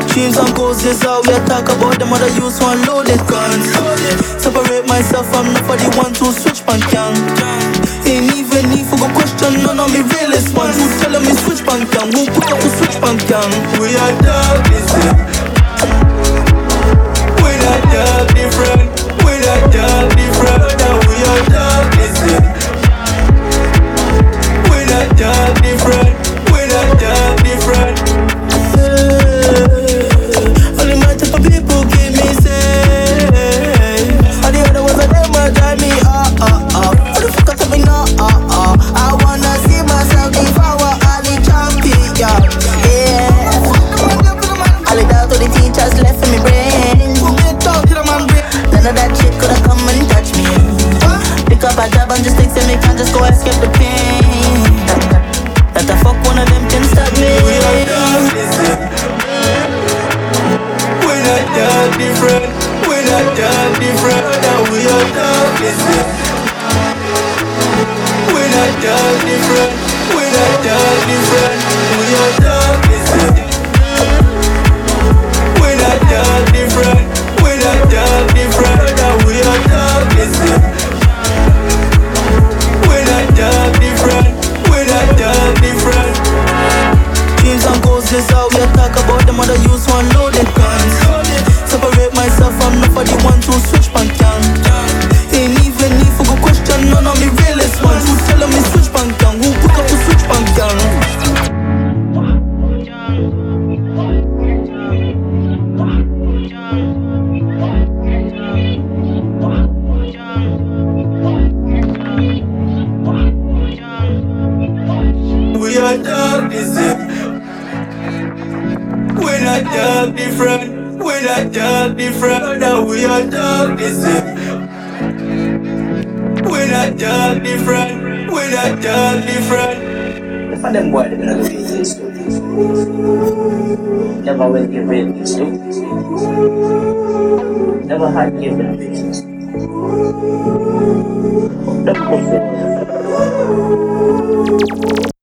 Dreams and goals is how we talk about them other use one loaded guns. Separate myself from not for the one to switch bank young. Ain't even need for go question none of me realest ones. Who telling me switch bank young? Who put up to switch bank young? We are dark, listen. We not dark different. We not dark different. Now we are dark, listen. We not dark different. We not dark different. Only my type of people keep me safe. All the other ones of them will drive me up. What the fuck I tell me no? I wanna see myself devour all the champion. Yeah. All the down to the teachers left in me brain. None of that shit coulda come and touch me. Pick up a job and just think say me can't just go escape the pain. That the fuck one of them can stop me. We are dark, listen. We not dark different. We not dark different. Now we are dark, listen. We not dark different. We not dark different. We are dark, listen. We not dark different. We not dark different. Now we are dark, listen. We not dark different. We not dark different. Dreams and goals is how we talk about them other use one loaded guns. Separate myself from not for the one to switch bank young. Ain't even need for go question none of me realest ones. Who telling me switch bank young? Who put up to switch bank young? We are dark, listen. We not dark different. We not dark different. Now we are dark, listen. We not dark different. We not dark different. If I them boy, they're gonna do this too. Never will give in this too. Never had given business. Don't